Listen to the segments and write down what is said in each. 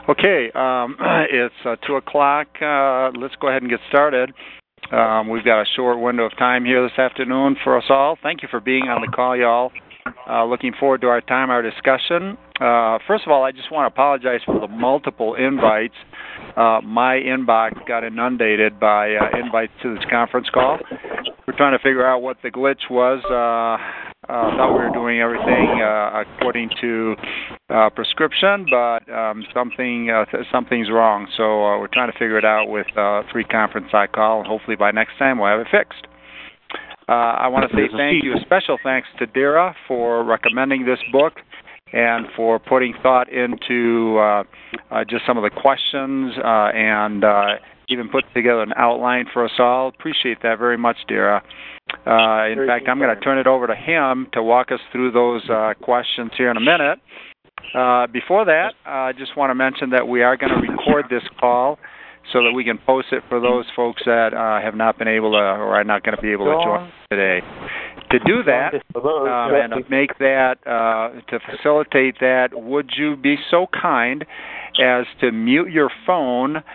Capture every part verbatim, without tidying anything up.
Okay, um, it's uh, two o'clock. Uh, let's go ahead and get started. Um, we've got a short window of time here this afternoon for us all. Thank you for being on the call, y'all. Uh, looking forward to our time, our discussion. Uh, first of all, I just want to apologize for the multiple invites. Uh, my inbox got inundated by uh, invites to this conference call. We're trying to figure out what the glitch was. Uh, uh, thought we were doing everything uh, according to uh, prescription, but um, something uh, th- something's wrong. So uh, we're trying to figure it out with uh, free conference I call, and hopefully by next time we'll have it fixed. Uh, I want to say thank you, a special thanks to Dara for recommending this book and for putting thought into uh, uh, just some of the questions uh, and uh, even put together an outline for us all. Appreciate that very much, Dara. Uh, in fact, I'm going to turn it over to him to walk us through those uh, questions here in a minute. Uh, before that, I uh, just want to mention that we are going to record this call so that we can post it for those folks that uh, have not been able to or are not going to be able to join today. To do that um, and to make that, uh, to facilitate that, would you be so kind as to mute your phone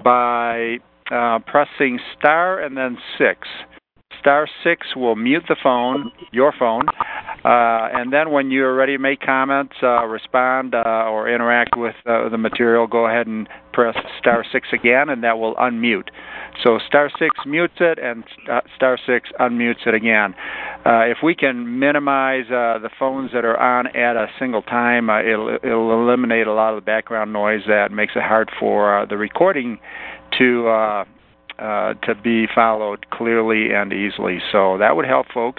by uh, pressing star and then six? Star six will mute the phone, your phone, uh, and then when you're ready to make comments, uh, respond, uh, or interact with uh, the material, go ahead and press star six again, and that will unmute. So star six mutes it, and uh, star six unmutes it again. Uh, if we can minimize uh, the phones that are on at a single time, uh, it'll, it'll eliminate a lot of the background noise that makes it hard for uh, the recording to uh, uh, to be followed clearly and easily. So that would help, folks.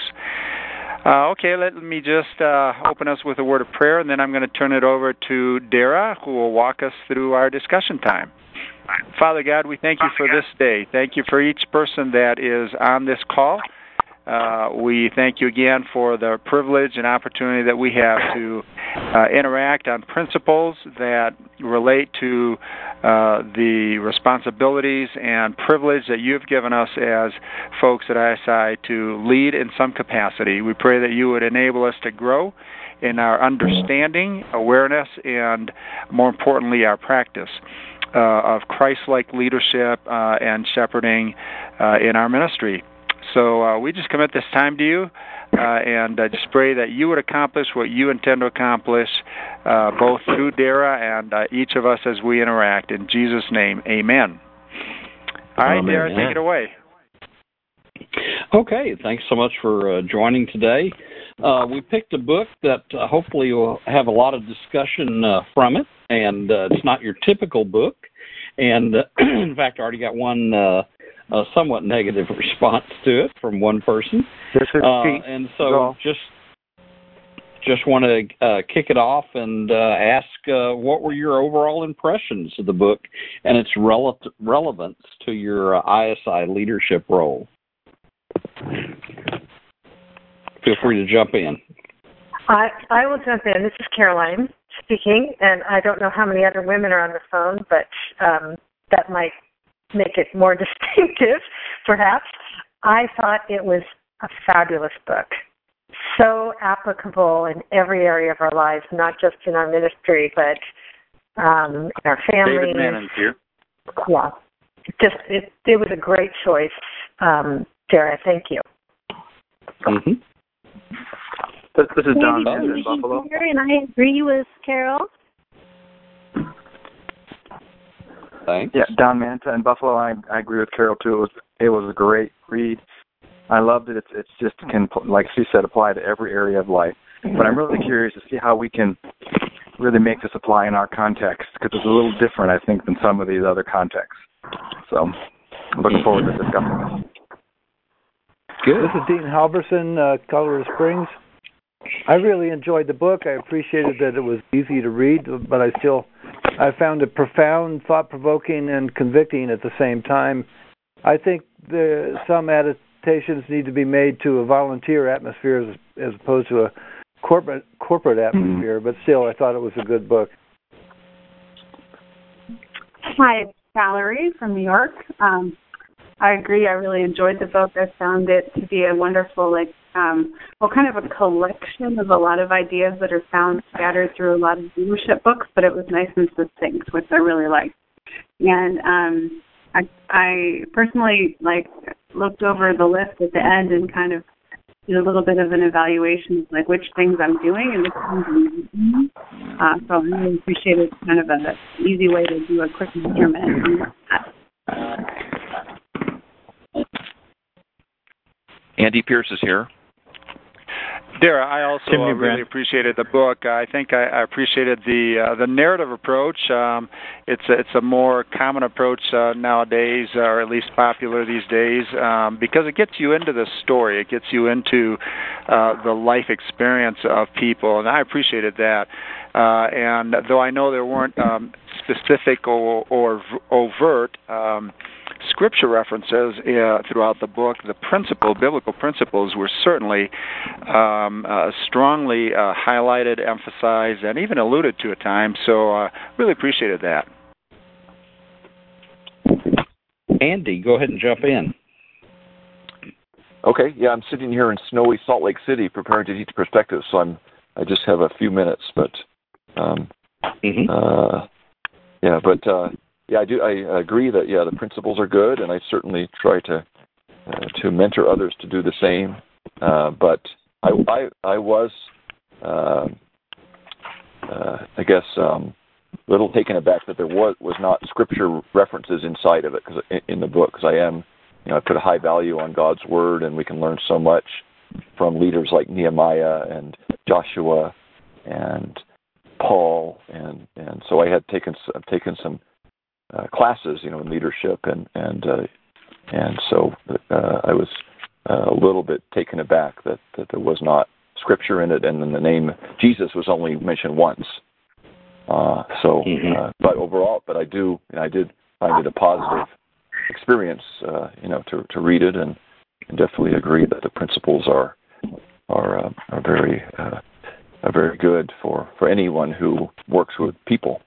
Uh, okay, let me just uh, open us with a word of prayer, and then I'm going to turn it over to Dara, who will walk us through our discussion time. Father God, we thank you for this day. Thank you for each person that is on this call. Uh, we thank you again for the privilege and opportunity that we have to uh, interact on principles that relate to uh, the responsibilities and privilege that you've given us as folks at I S I to lead in some capacity. We pray that you would enable us to grow in our understanding, awareness, and more importantly, our practice uh, of Christ-like leadership uh, and shepherding uh, in our ministry. So uh, we just commit this time to you uh, and uh, just pray that you would accomplish what you intend to accomplish, uh, both through Dara and uh, each of us as we interact. In Jesus' name, amen. All right, Dara, take it away. Okay, thanks so much for uh, joining today. Uh, we picked a book that uh, hopefully will have a lot of discussion uh, from it, and uh, it's not your typical book. And, uh, in fact, I already got one uh, a somewhat negative response to it from one person. This is uh, Pete. and so just just want to uh, kick it off and uh, ask uh, what were your overall impressions of the book and its rele- relevance to your uh, I S I leadership role? Feel free to jump in. I, I will jump in. This is Caroline speaking, and I don't know how many other women are on the phone, but um, that might make it more distinctive, perhaps. I thought it was a fabulous book, so applicable in every area of our lives, not just in our ministry, but um, in our families. David Mannon's here. Yeah, just it, it was a great choice, um, Dara. Thank you. Mm-hmm. This, this is Don Manton in Buffalo. And I agree with Carol. Thanks. Yeah, Don Manta in Buffalo. I, I agree with Carol too. It was it was a great read. I loved it. It's it's just can, like she said, apply to every area of life. But I'm really curious to see how we can really make this apply in our context, because it's a little different, I think, than some of these other contexts. So I'm looking forward to discussing this. Good. This is Dean Halverson, uh, Colorado Springs. I really enjoyed the book. I appreciated that it was easy to read, but I still I found it profound, thought-provoking, and convicting at the same time. I think the, some adaptations need to be made to a volunteer atmosphere as, as opposed to a corporate corporate atmosphere, mm-hmm. but still, I thought it was a good book. Hi, it's Valerie from New York. Um, I agree. I really enjoyed the book. I found it to be a wonderful, like, um, well, kind of a collection of a lot of ideas that are found scattered through a lot of leadership books, but it was nice and succinct, which I really liked. And um, I, I personally like looked over the list at the end and kind of did a little bit of an evaluation of like which things I'm doing and which things I'm not doing. Uh, so I really appreciated kind of an easy way to do a quick measurement on that. Andy Pierce is here. Dara, I also uh, really appreciated the book. I think I, I appreciated the uh, the narrative approach. Um, it's a, it's a more common approach uh, nowadays, or at least popular these days, um, because it gets you into the story. It gets you into uh, the life experience of people, and I appreciated that. Uh, and though I know there weren't um, specific or, or overt um, scripture references uh, throughout the book, the principle, biblical principles, were certainly um, uh, strongly uh, highlighted, emphasized, and even alluded to at times. So uh, really appreciated that. Andy, go ahead and jump in. Okay, yeah, I'm sitting here in snowy Salt Lake City preparing to teach perspective, so I'm I just have a few minutes, but um, mm-hmm. uh, yeah, but uh, yeah, I do. I agree that yeah, the principles are good, and I certainly try to uh, to mentor others to do the same. Uh, but I, I, I was, uh, uh, I guess, um, a little taken aback that there was was not scripture references inside of it, because in the book, because I am, you know, I put a high value on God's word, and we can learn so much from leaders like Nehemiah and Joshua and Paul, and, and so I had taken I've taken some uh, classes, you know, in leadership, and and uh, and so uh, I was uh, a little bit taken aback that, that there was not scripture in it, and then the name Jesus was only mentioned once. Uh, so, mm-hmm. uh, but overall, but I do, and I did find it a positive experience, uh, you know, to to read it, and, and definitely agree that the principles are are uh, are very uh, are very good for, for anyone who works with people.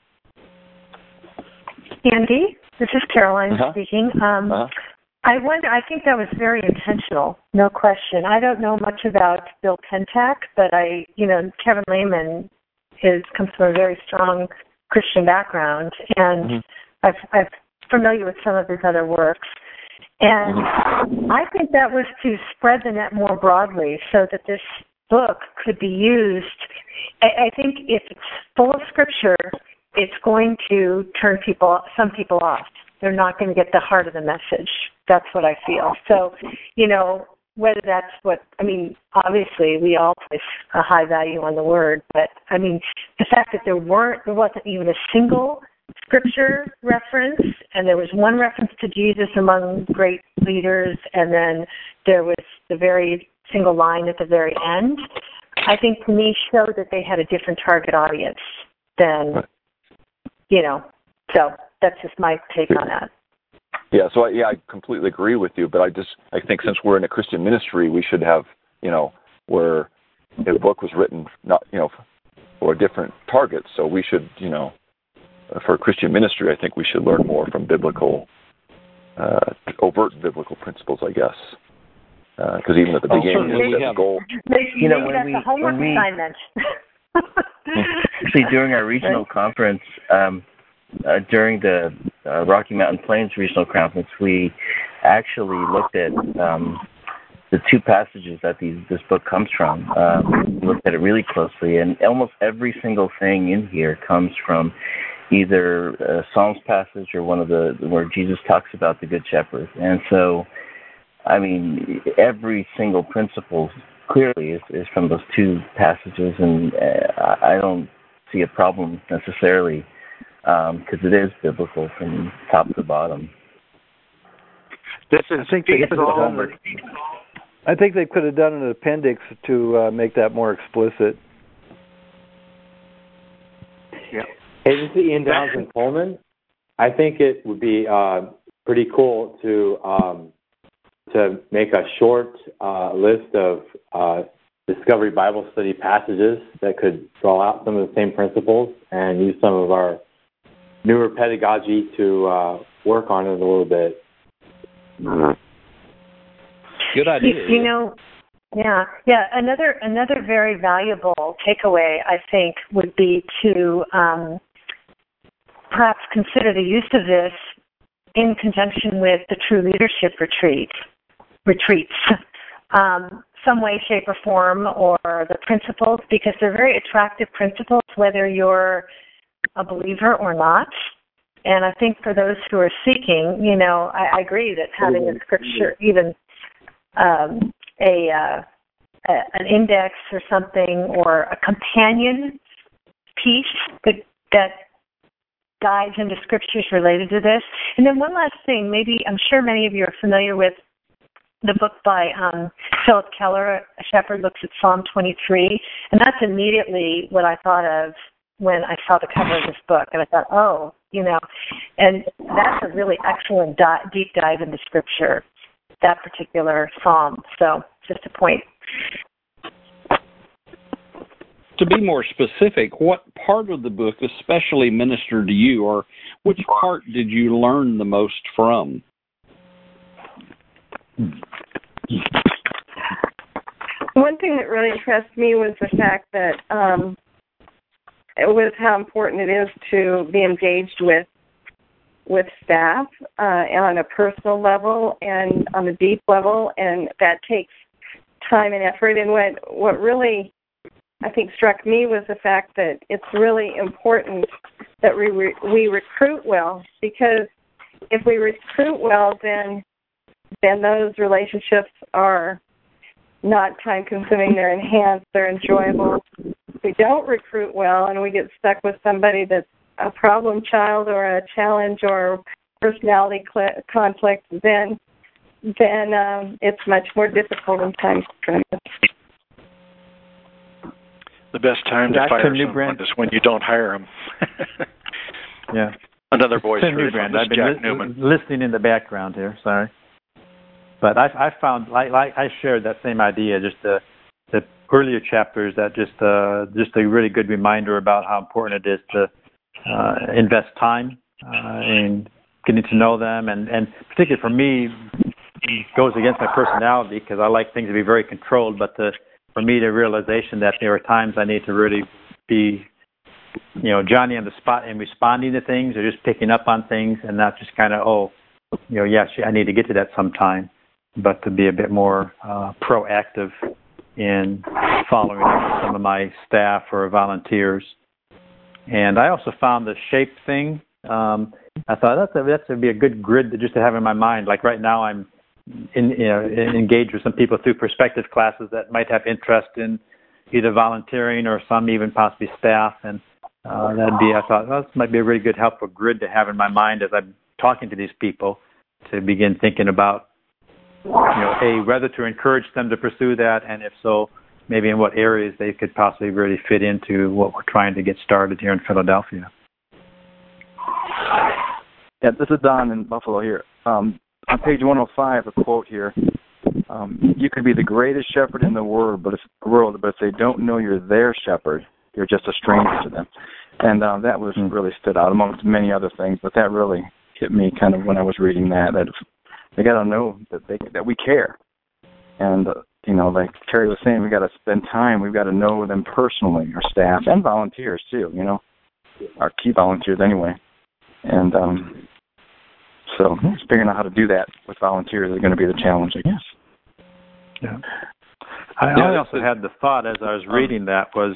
Andy, this is Caroline uh-huh. speaking. Um, uh-huh. I wonder. I think that was very intentional, no question. I don't know much about Bill Pentak, but I, you know, Kevin Lehman is comes from a very strong Christian background, and mm-hmm. I've, I'm familiar with some of his other works. And mm-hmm. I think that was to spread the net more broadly, so that this book could be used. I, I think if it's full of scripture, it's going to turn people, some people off. They're not going to get the heart of the message. That's what I feel. So, you know, whether that's what, I mean, obviously we all place a high value on the word, but I mean, the fact that there weren't, there wasn't even a single scripture reference, and there was one reference to Jesus among great leaders, and then there was the very single line at the very end, I think to me showed that they had a different target audience than, you know, so that's just my take on that. Yeah, so I, yeah, I completely agree with you, but I just, I think since we're in a Christian ministry, we should have, you know, where the book was written, not, you know, for different targets, so we should, you know, for Christian ministry, I think we should learn more from biblical, uh, overt biblical principles, I guess. Because uh, even at the oh, beginning, we we have goal. Maybe, you know, maybe when that's we, a homework when we, assignment. Actually, during our regional right. conference, um, uh, during the uh, Rocky Mountain Plains Regional Conference, we actually looked at um, the two passages that these, this book comes from. Um, we looked at it really closely, and almost every single thing in here comes from either a Psalms passage or one of the where Jesus talks about the Good Shepherd. And so, I mean, every single principle clearly is, is from those two passages, and uh, I don't see a problem necessarily because um, it is biblical from top to bottom. This is, I think they could have done it. I think they could have done an appendix to uh, make that more explicit. Yeah. Hey, this is Ian Downs in Pullman. I think it would be uh, pretty cool to um, to make a short uh, list of uh, Discovery Bible Study passages that could draw out some of the same principles and use some of our newer pedagogy to uh, work on it a little bit. Good idea. You, you know, Yeah, yeah. Another another very valuable takeaway, I think, would be to um, perhaps consider the use of this in conjunction with the True Leadership Retreat retreats, um, some way, shape, or form, or the principles, because they're very attractive principles, whether you're a believer or not. And I think for those who are seeking, you know, I, I agree that having a scripture, even um, a, uh, a an index or something, or a companion piece that that dives into scriptures related to this. And then one last thing, maybe I'm sure many of you are familiar with the book by um, Philip Keller, A Shepherd Looks at Psalm twenty-three, and that's immediately what I thought of when I saw the cover of this book, and I thought, oh, you know, and that's a really excellent di- deep dive into Scripture, that particular psalm. So just a point. To be more specific, what part of the book especially ministered to you, or which part did you learn the most from? One thing that really impressed me was the fact that um, it was how important it is to be engaged with with staff uh, on a personal level and on a deep level, and that takes time and effort. And what what really I think struck me was the fact that it's really important that we re- we recruit well, because if we recruit well, then then those relationships are not time-consuming, they're enhanced, they're enjoyable. If we don't recruit well and we get stuck with somebody that's a problem child or a challenge or personality cl- conflict, then then um, it's much more difficult and time-consuming. The best time to That's fire Tim someone Newbrand. is when you don't hire them. Yeah. Another voice Tim heard from Newbrand. I've been Jack li- Newman. listening in the background here. Sorry. But I, I found, like, like I shared that same idea, just the, the earlier chapters, that just uh, just a really good reminder about how important it is to uh, invest time uh, in getting to know them, and, and particularly for me, it goes against my personality because I like things to be very controlled. But the, for me, the realization that there are times I need to really be, you know, Johnny on the spot and responding to things, or just picking up on things, and not just kind of, oh, you know, yes, I need to get to that sometime, but to be a bit more uh, proactive in following up with some of my staff or volunteers. And I also found the shape thing. Um, I thought that's a, that's would be a good grid to just to have in my mind. Like right now, I'm in, you know, engaged with some people through perspective classes that might have interest in either volunteering or some even possibly staff. And uh, that'd be, I thought, well, this might be a really good helpful grid to have in my mind as I'm talking to these people, to begin thinking about, you know, A, whether to encourage them to pursue that, and if so, maybe in what areas they could possibly really fit into what we're trying to get started here in Philadelphia. Yeah, this is Don in Buffalo here. Um, on page one oh five, a quote here. Um, you could be the greatest shepherd in the world, but if, world, but if they don't know you're their shepherd, you're just a stranger to them. And uh, that was really stood out amongst many other things, but that really hit me kind of when I was reading that, that they got to know that they that we care. And, uh, you know, like Terry was saying, we got to spend time. We've got to know them personally, our staff and volunteers too, you know, our key volunteers anyway. And um, so figuring out how to do that with volunteers is going to be the challenge, I guess. Yeah. I, I also had the thought as I was reading that was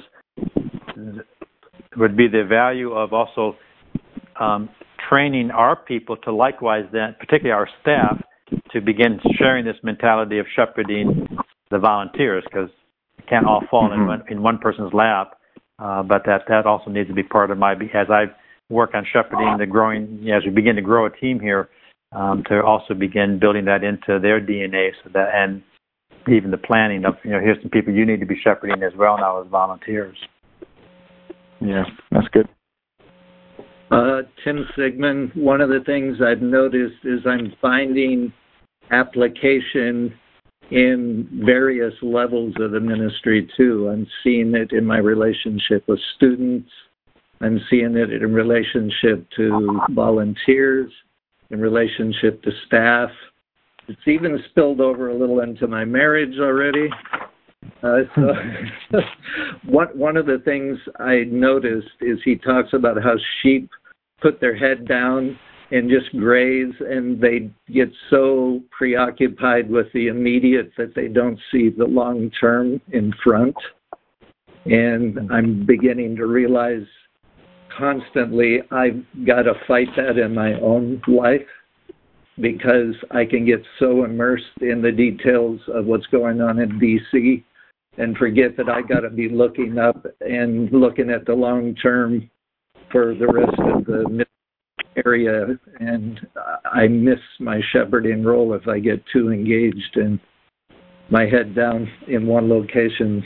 would be the value of also um, training our people to likewise then, particularly our staff, to begin sharing this mentality of shepherding the volunteers, because it can't all fall mm-hmm. in, one, in one person's lap, uh, but that, that also needs to be part of my, as I work on shepherding the growing, you know, as we begin to grow a team here, um, to also begin building that into their D N A, so that, and even the planning of, you know, here's some people you need to be shepherding as well now as volunteers. Yeah, that's good. Uh, Tim Sigmund, one of the things I've noticed is I'm finding application in various levels of the ministry too. I'm seeing it in my relationship with students. I'm seeing it in relationship to volunteers, in relationship to staff. It's even spilled over a little into my marriage already. Uh, so one one of the things I noticed is he talks about how sheep put their head down and just graze, and they get so preoccupied with the immediate that they don't see the long term in front. And I'm beginning to realize constantly I've got to fight that in my own life, because I can get so immersed in the details of what's going on in D C and forget that I got to be looking up and looking at the long term for the rest of the area, and I miss my shepherding role if I get too engaged and my head down in one location.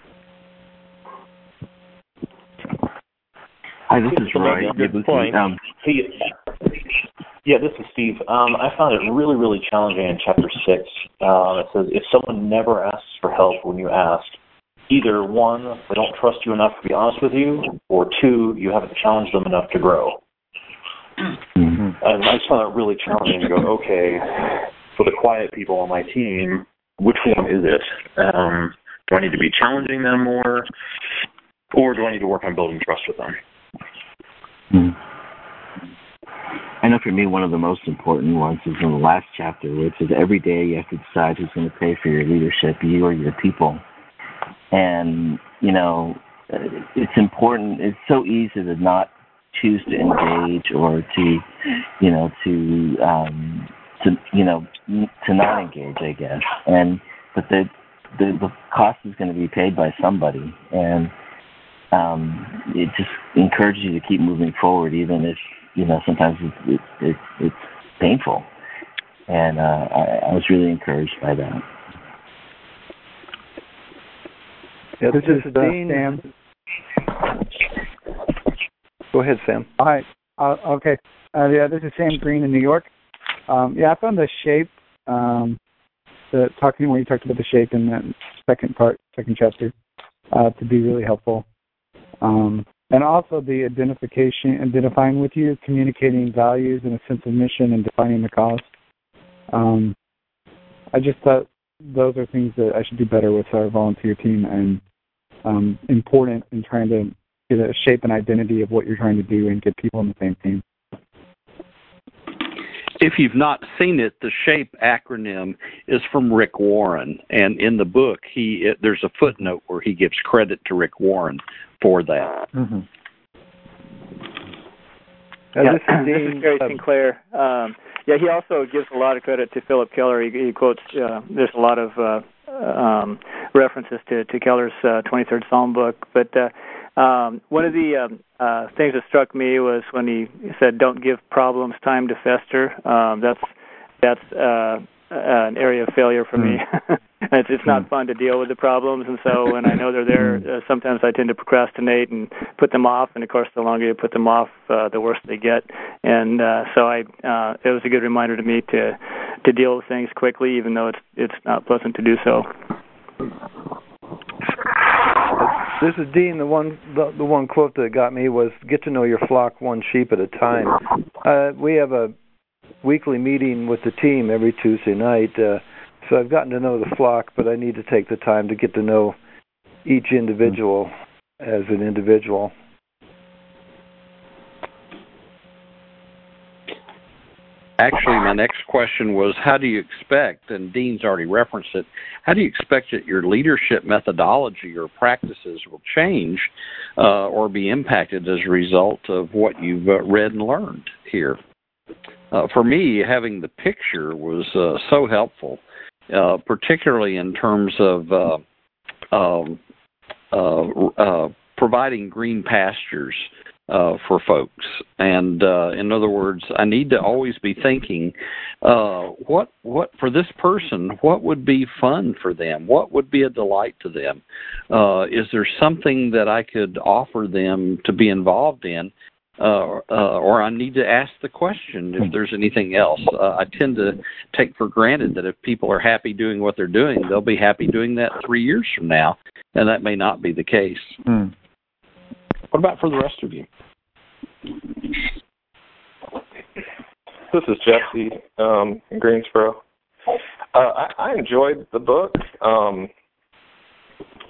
Hi, this is Roy. Good point. Um, he, yeah, this is Steve. Um, I found it really, really challenging in chapter six. Uh, it says, if someone never asks for help when you ask, either one, they don't trust you enough to be honest with you, or two, you haven't challenged them enough to grow. Mm-hmm. And I just found it really challenging to go, okay, for the quiet people on my team, which one is it? Um, do I need to be challenging them more, or do I need to work on building trust with them? Mm-hmm. I know for me, one of the most important ones is in the last chapter, which is every day you have to decide who's going to pay for your leadership, you or your people. And, you know, it's important. It's so easy to not choose to engage or to, you know, to, um, to, you know, to not engage, I guess. And, but the, the, the cost is going to be paid by somebody. And um, it just encourages you to keep moving forward, even if, you know, sometimes it's, it's, it's, it's painful. And uh, I, I was really encouraged by that. Yeah, this, this is uh, Dean. Sam. Go ahead, Sam. Hi. Uh, okay. Uh, yeah, this is Sam Green in New York. Um, yeah, I found the shape, um, the talking when you talked about the shape in that second part, second chapter, uh, to be really helpful. Um, and also the identification, identifying with you, communicating values and a sense of mission, and defining the cause. Um, I just thought those are things that I should do better with our volunteer team, and um, important in trying to get a shape and identity of what you're trying to do and get people on the same team. If you've not seen it, the SHAPE acronym is from Rick Warren, and in the book, he it, there's a footnote where he gives credit to Rick Warren for that. Mm-hmm. Yeah, this is, this is Gary Sinclair. Um, yeah, he also gives a lot of credit to Philip Keller. He, he quotes, uh, there's a lot of uh, um, references to, to Keller's uh, twenty-third Psalm book. But uh, um, one of the um, uh, things that struck me was when he said, don't give problems time to fester. Um, that's that's uh, an area of failure for mm. me. It's, it's not fun to deal with the problems, and so when I know they're there, uh, sometimes I tend to procrastinate and put them off, and of course the longer you put them off, uh, the worse they get. And uh, so I, uh, it was a good reminder to me to to deal with things quickly, even though it's it's not pleasant to do so. This is Dean. The one the, the one quote that got me was, get to know your flock one sheep at a time. Uh, we have a weekly meeting with the team every Tuesday night, uh, so I've gotten to know the flock, but I need to take the time to get to know each individual as an individual. Actually, my next question was, how do you expect, and Dean's already referenced it, how do you expect that your leadership methodology or practices will change uh, or be impacted as a result of what you've uh, read and learned here? Uh, for me, having the picture was uh, so helpful, uh, particularly in terms of uh, um, uh, uh, providing green pastures uh, for folks. And uh, in other words, I need to always be thinking, uh, what what for this person, what would be fun for them? What would be a delight to them? Uh, is there something that I could offer them to be involved in? Uh, uh, or I need to ask the question if there's anything else. Uh, I tend to take for granted that if people are happy doing what they're doing, they'll be happy doing that three years from now, and that may not be the case. Mm. What about for the rest of you? This is Jesse um, in Greensboro. Uh, I, I enjoyed the book. Um,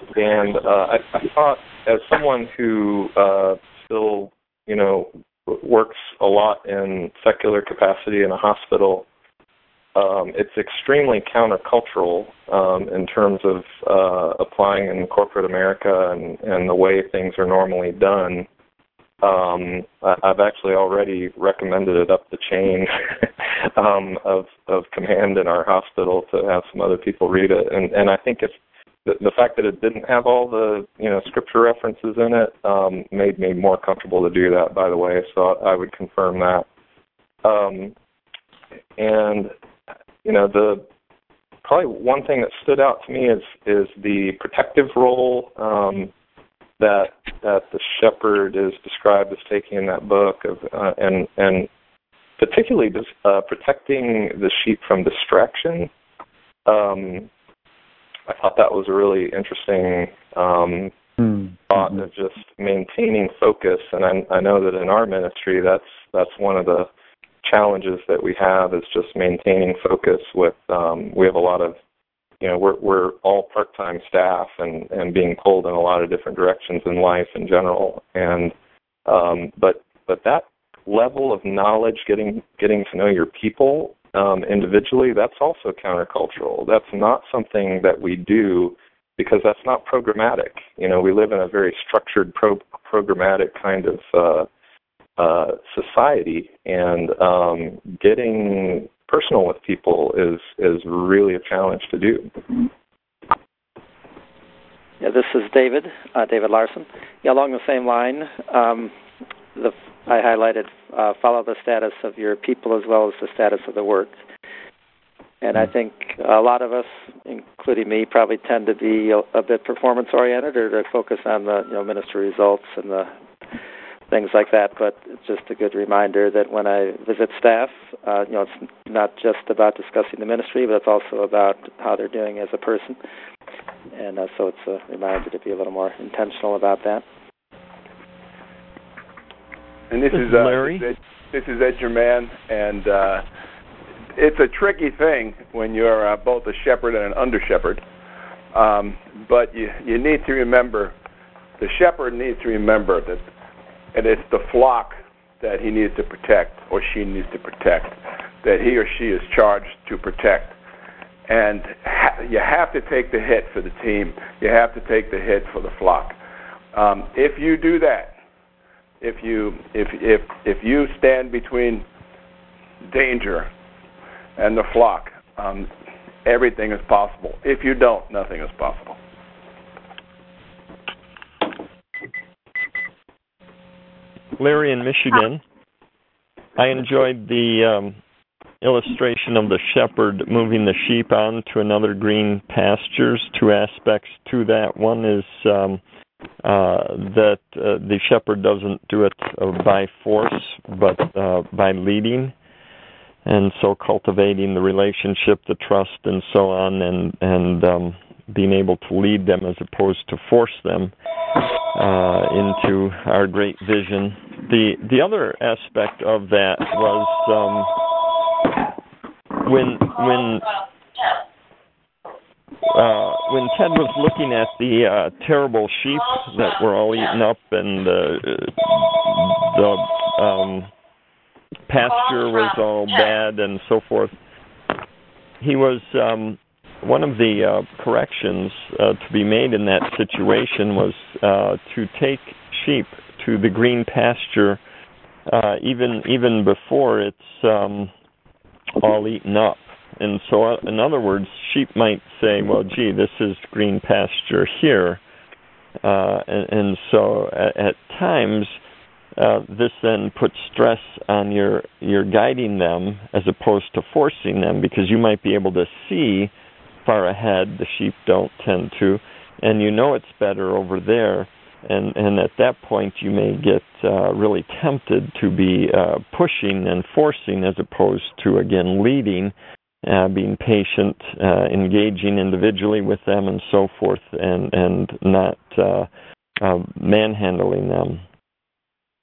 and uh, I, I thought, as someone who uh, still, you know, works a lot in secular capacity in a hospital, um, it's extremely countercultural um, in terms of uh, applying in corporate America and, and the way things are normally done. Um, I've actually already recommended it up the chain um, of of command in our hospital to have some other people read it, and and I think it's the, the fact that it didn't have all the you know scripture references in it um, made me more comfortable to do that. By the way, so I would confirm that. Um, and you know the probably one thing that stood out to me is is the protective role. Um, that that the shepherd is described as taking in that book, of uh, and and particularly uh, protecting the sheep from distraction. Um, I thought that was a really interesting um, mm-hmm. thought of just maintaining focus. And I, I know that in our ministry, that's that's one of the challenges that we have is just maintaining focus. With um, we have a lot of You know, we're we're all part-time staff and, and being pulled in a lot of different directions in life in general. And um, but but that level of knowledge, getting getting to know your people um, individually, that's also countercultural. That's not something that we do because that's not programmatic. You know, we live in a very structured, pro- programmatic kind of uh, uh, society, and um, getting personal with people is is really a challenge to do. Yeah, this is David, uh, David Larson. Yeah, along the same line, um, the, I highlighted uh, follow the status of your people as well as the status of the work. And I think a lot of us, including me, probably tend to be a, a bit performance-oriented or to focus on the you know ministry results and the things like that, but it's just a good reminder that when I visit staff, uh, you know, it's not just about discussing the ministry, but it's also about how they're doing as a person. And uh, so it's a reminder to be a little more intentional about that. And this, this is uh, Larry. This is Ed, this is Ed German, and uh, it's a tricky thing when you're uh, both a shepherd and an under-shepherd. Um, but you you need to remember, the shepherd needs to remember that. And it's the flock that he needs to protect, or she needs to protect, that he or she is charged to protect. And ha- you have to take the hit for the team. You have to take the hit for the flock. Um, if you do that, if you if if if you stand between danger and the flock, um, everything is possible. If you don't, nothing is possible. Larry in Michigan. I enjoyed the um, illustration of the shepherd moving the sheep on to another green pastures. Two aspects to that. One is um, uh, that uh, the shepherd doesn't do it uh, by force, but uh, by leading. And so cultivating the relationship, the trust, and so on, and, and um, being able to lead them as opposed to force them uh, into our great vision. The the other aspect of that was um, when when uh, when Ted was looking at the uh, terrible sheep that were all eaten up and uh, the um, pasture was all bad and so forth. He was um, one of the uh, corrections uh, to be made in that situation was uh, to take sheep to the green pasture uh, even even before it's um, all eaten up. And so, uh, in other words, sheep might say, well, gee, this is green pasture here. Uh, and, and so at, at times, uh, this then puts stress on your, your guiding them as opposed to forcing them, because you might be able to see far ahead, the sheep don't tend to, and you know it's better over there. And, and at that point, you may get uh, really tempted to be uh, pushing and forcing as opposed to, again, leading, uh, being patient, uh, engaging individually with them and so forth, and, and not uh, uh, manhandling them.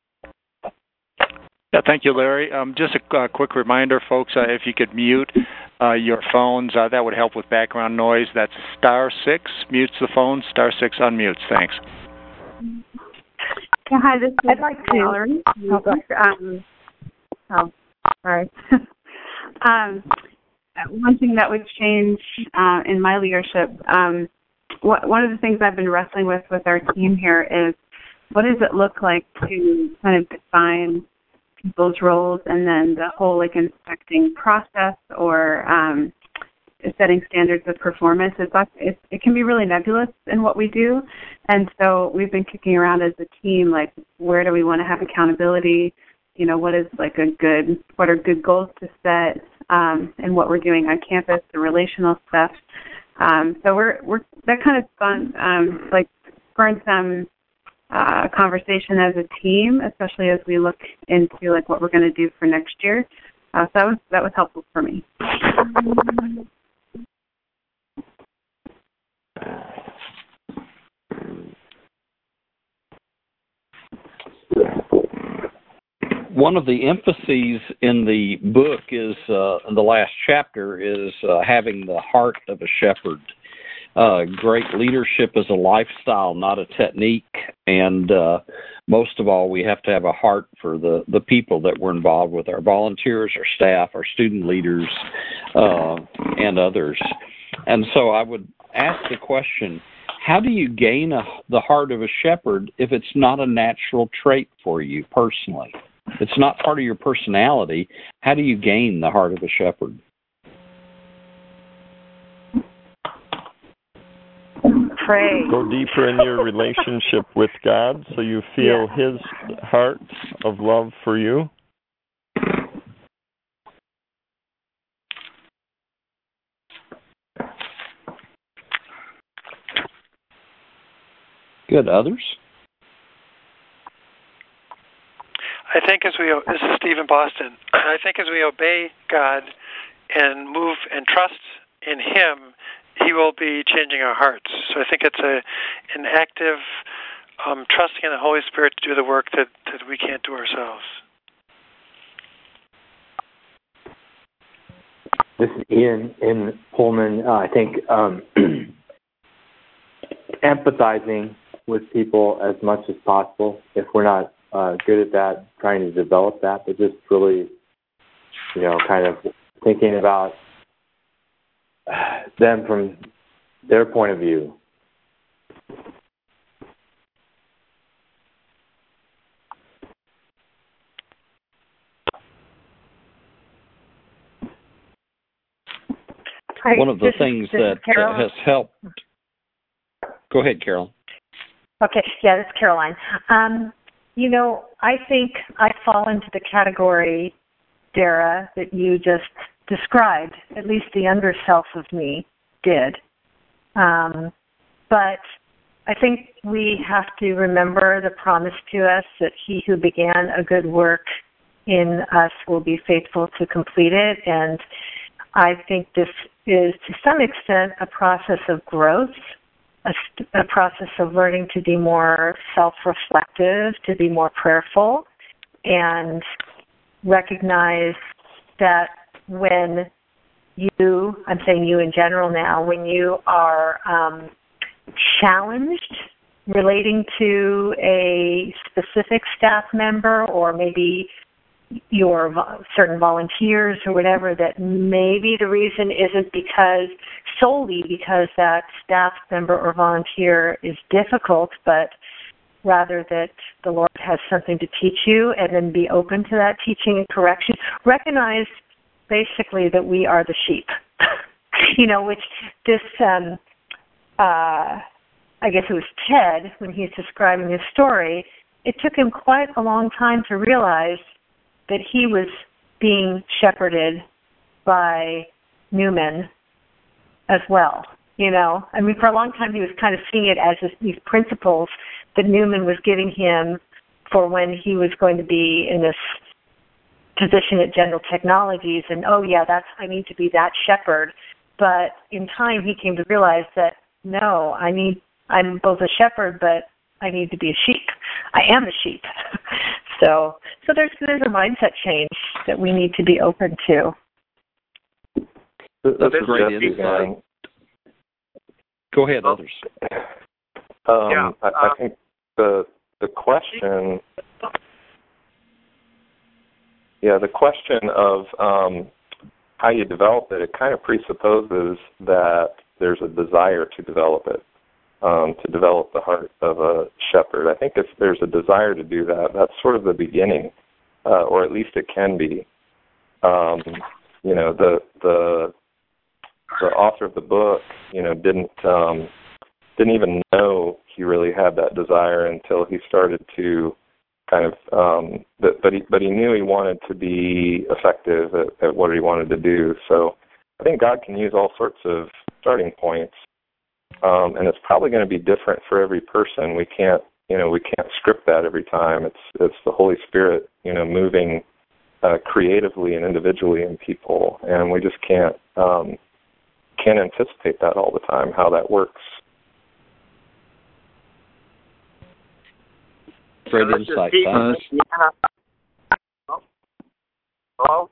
Yeah, thank you, Larry. Um, just a uh, quick reminder, folks, uh, if you could mute uh, your phones. Uh, that would help with background noise. That's star six mutes the phone. Star six unmutes. Thanks. Yeah, hi, this is I'd like to. Valerie. Um, oh, sorry. um, one thing that would change uh, in my leadership, um, what, one of the things I've been wrestling with with our team here is what does it look like to kind of define people's roles and then the whole like inspecting process or um, setting standards of performance. It's, it's, it can be really nebulous in what we do. And so we've been kicking around as a team, like where do we want to have accountability? You know, what is like a good, what are good goals to set um, and what we're doing on campus, the relational stuff. Um, so we're, we're, that kind of fun, um, like spurred some uh, conversation as a team, especially as we look into like what we're going to do for next year. Uh, so that was, that was helpful for me. One of the emphases in the book is, uh, in the last chapter, is uh, having the heart of a shepherd. Uh, great leadership is a lifestyle, not a technique. And uh, most of all, we have to have a heart for the, the people that we're involved with, our volunteers, our staff, our student leaders, uh, and others. And so I would ask the question, how do you gain a, the heart of a shepherd if it's not a natural trait for you personally? It's not part of your personality. How do you gain the heart of a shepherd? Pray. Go deeper in your relationship with God so you feel yeah. His heart of love for you. Good. Others? I think as we, this is Steve in Boston, I think as we obey God and move and trust in Him, He will be changing our hearts. So I think it's a an active um, trusting in the Holy Spirit to do the work that, that we can't do ourselves. This is Ian in Pullman. Uh, I think um, empathizing with people as much as possible. If we're not uh, good at that, trying to develop that, but just really, you know, kind of thinking about them from their point of view. One of the things that uh, has helped. Go ahead, Carol. Okay, yeah, this is Caroline. Um, you know, I think I fall into the category, Dara, that you just described. At least the under self of me did. Um, but I think we have to remember the promise to us that He who began a good work in us will be faithful to complete it. And I think this is, to some extent, a process of growth, a, a process of learning to be more self-reflective, to be more prayerful, and recognize that when you, I'm saying you in general now, when you are um, challenged relating to a specific staff member or maybe your vo- certain volunteers or whatever, that maybe the reason isn't because solely because that staff member or volunteer is difficult, but rather that the Lord has something to teach you, and then be open to that teaching and correction. Recognize basically that we are the sheep, you know, which this, um, uh, I guess it was Ted, when he's describing his story, it took him quite a long time to realize that he was being shepherded by Newman as well. You know, I mean, for a long time he was kind of seeing it as this, these principles that Newman was giving him for when he was going to be in this position at General Technologies, and oh yeah, that's I need to be that shepherd. But in time he came to realize that no, I need I'm both a shepherd, but I need to be a sheep. I am a sheep. so so there's there's a mindset change that we need to be open to. That's this a great Jesse insight. again. Go ahead, others. Um, Yeah, I, I uh, think the the question, yeah, the question of um, how you develop it, it kind of presupposes that there's a desire to develop it, um, to develop the heart of a shepherd. I think if there's a desire to do that, that's sort of the beginning, uh, or at least it can be. Um, you know, the the the author of the book, you know, didn't um, didn't even know he really had that desire until he started to kind of, um, but but he but he knew he wanted to be effective at, at what he wanted to do. So I think God can use all sorts of starting points, um, and it's probably going to be different for every person. We can't, you know, we can't script that every time. It's it's the Holy Spirit, you know, moving uh, creatively and individually in people, and we just can't um, can't anticipate that all the time how that works. Great insight. Uh, Hello?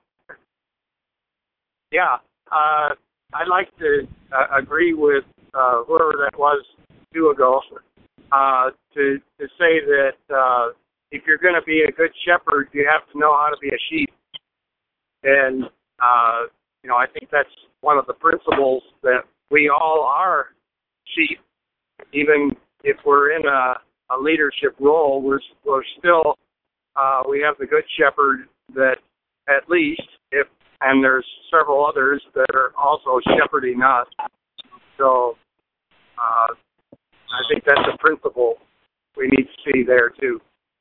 Yeah, uh, I'd like to uh, agree with uh, whoever that was two ago uh, to to say that uh, if you're going to be a good shepherd, you have to know how to be a sheep. And, uh, you know, I think that's one of the principles that we all are sheep, even if we're in a a leadership role, we're, we're still, uh, we have the good shepherd that at least, if, and there's several others that are also shepherding us. So uh, I think that's a principle we need to see there too.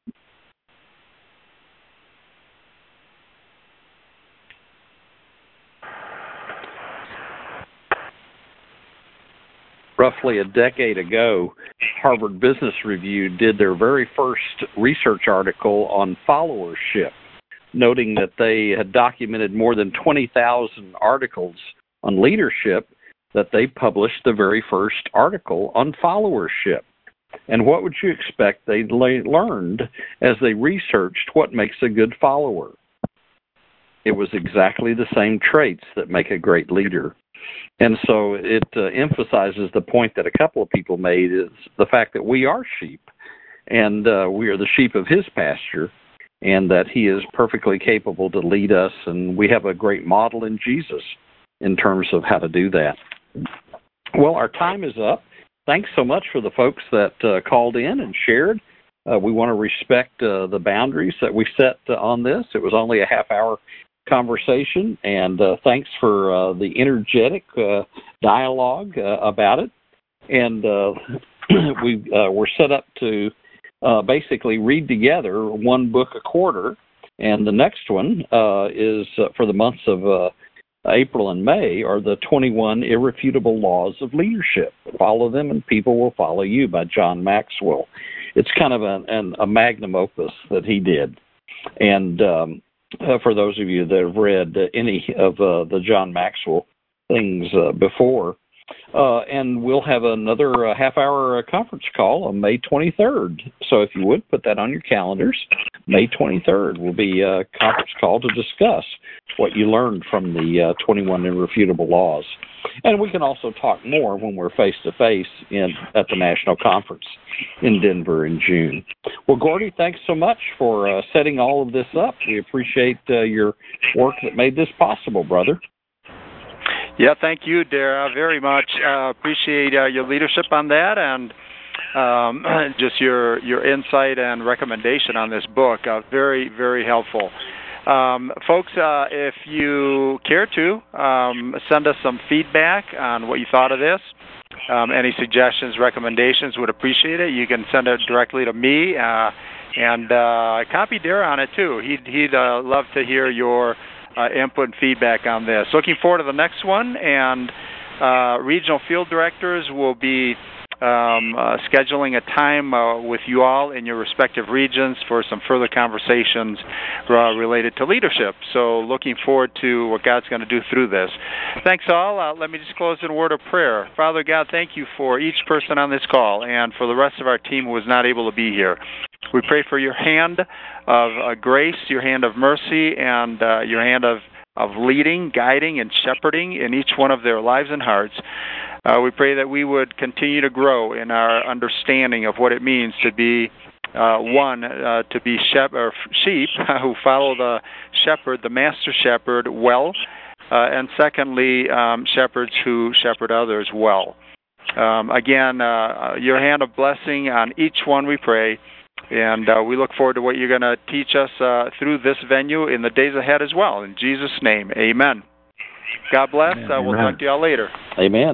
Roughly a decade ago, Harvard Business Review did their very first research article on followership, noting that they had documented more than twenty thousand articles on leadership, that they published the very first article on followership. And what would you expect they learned as they researched what makes a good follower? It was exactly the same traits that make a great leader. And so it uh, emphasizes the point that a couple of people made, is the fact that we are sheep, and uh, we are the sheep of his pasture, and that he is perfectly capable to lead us, and we have a great model in Jesus in terms of how to do that. Well, our time is up. Thanks so much for the folks that uh, called in and shared. Uh, we want to respect uh, the boundaries that we set uh, on this. It was only a half-hour conversation, and uh, thanks for uh, the energetic uh, dialogue uh, about it. And uh, we uh, were set up to uh, basically read together one book a quarter, and the next one uh, is uh, for the months of uh, April and May are the twenty-one Irrefutable Laws of Leadership. Follow them and people will follow you, by John Maxwell. It's kind of an, an, a magnum opus that he did. And um, Uh, for those of you that have read uh, any of uh, the John Maxwell things uh, before. Uh, and we'll have another uh, half-hour uh, conference call on May twenty-third. So if you would, put that on your calendars. May twenty-third will be a conference call to discuss what you learned from the uh, twenty-one Irrefutable Laws. And we can also talk more when we're face-to-face in at the National Conference in Denver in June. Well, Gordy, thanks so much for uh, setting all of this up. We appreciate uh, your work that made this possible, brother. Yeah, thank you, Dara, very much. Uh, appreciate uh, your leadership on that, and um, just your your insight and recommendation on this book. Uh, very, very helpful. Um, folks, uh, if you care to, um, send us some feedback on what you thought of this. Um, any suggestions, recommendations, would appreciate it. You can send it directly to me, uh, and uh, copy Dara on it, too. He'd, he'd uh, love to hear your uh, input and feedback on this. Looking forward to the next one, and uh, regional field directors will be Um, uh, scheduling a time uh, with you all in your respective regions for some further conversations uh, related to leadership. So looking forward to what God's going to do through this. Thanks all. Uh, let me just close in a word of prayer. Father God, thank you for each person on this call and for the rest of our team who was not able to be here. We pray for your hand of uh, grace, your hand of mercy, and uh, your hand of of leading, guiding, and shepherding in each one of their lives and hearts. Uh, we pray that we would continue to grow in our understanding of what it means to be, uh, one, uh, to be shep- or sheep who follow the shepherd, the master shepherd, well, uh, and secondly, um, shepherds who shepherd others well. Um, again, uh, your hand of blessing on each one, we pray, and uh, we look forward to what you're going to teach us uh, through this venue in the days ahead as well. In Jesus' name, amen. God bless. Uh, we'll talk to y'all later. Amen.